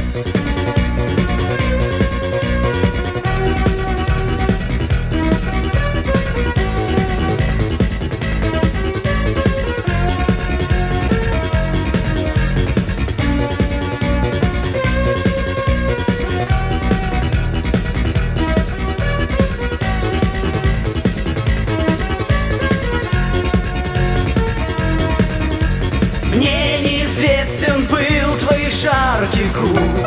Мне неизвестен был твой жаркий круг.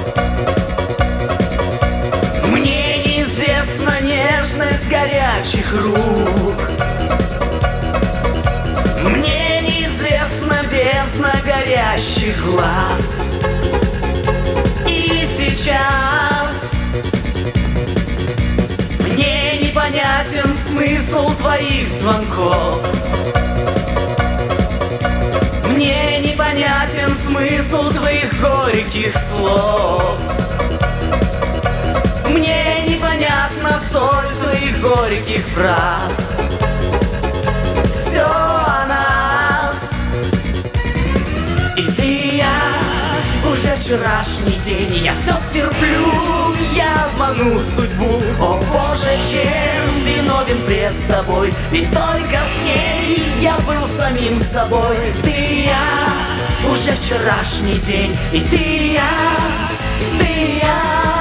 Мне неизвестна нежность горячих рук. Мне неизвестна бездна горящих глаз. И сейчас мне непонятен смысл твоих звонков. Мне непонятен смысл твоих горьких слов. Мне непонятна соль твоих горьких фраз. Все о нас. И ты и я, уже вчерашний день. Я все стерплю, я обману судьбу. О Боже, чем виновен пред тобой? Ведь только с ней я был самим собой. Ты и я, уже вчерашний день. И ты и я, и ты и я.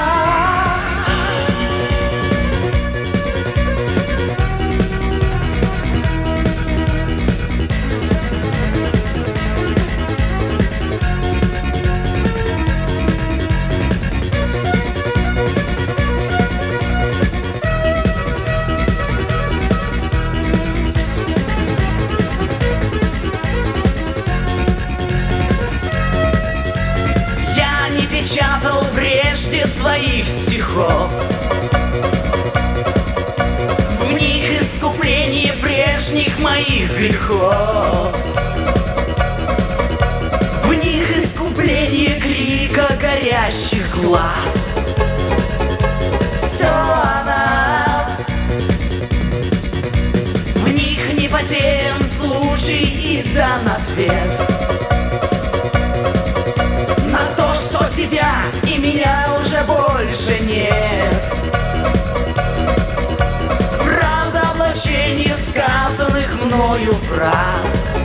Печатал прежде своих стихов. В них искупление прежних моих грехов. В них искупление крика горящих глаз. Все о нас. В них не потерян случай и дан ответ на то, что тебя и меня уже больше нет. В разоблачении сказанных мною фраз.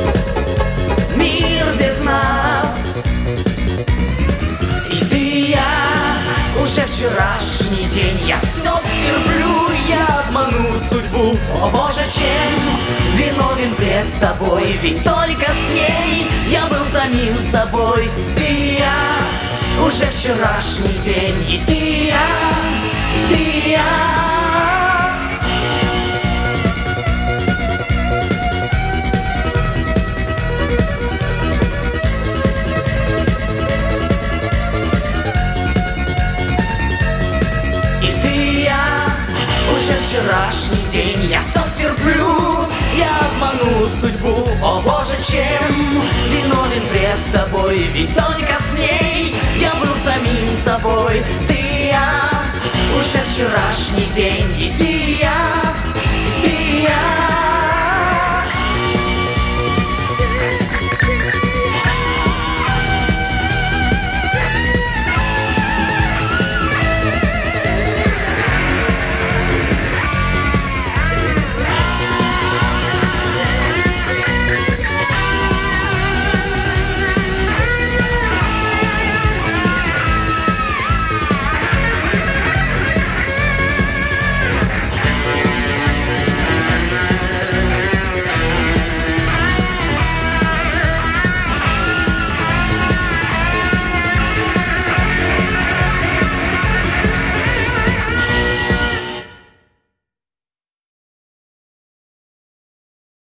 Мир без нас. И ты и я, уже вчерашний день. Я все стерплю, я обману судьбу. О Боже, чем виновен пред тобой? Ведь только с ней я был самим собой. Ты и я, уже вчерашний день. И ты и я, и ты и я. Вчерашний день, я все стерплю, я обману судьбу. О Боже, чем виновен пред тобой? Ведь только с ней я был самим собой. Ты и я, уже вчерашний день. И ты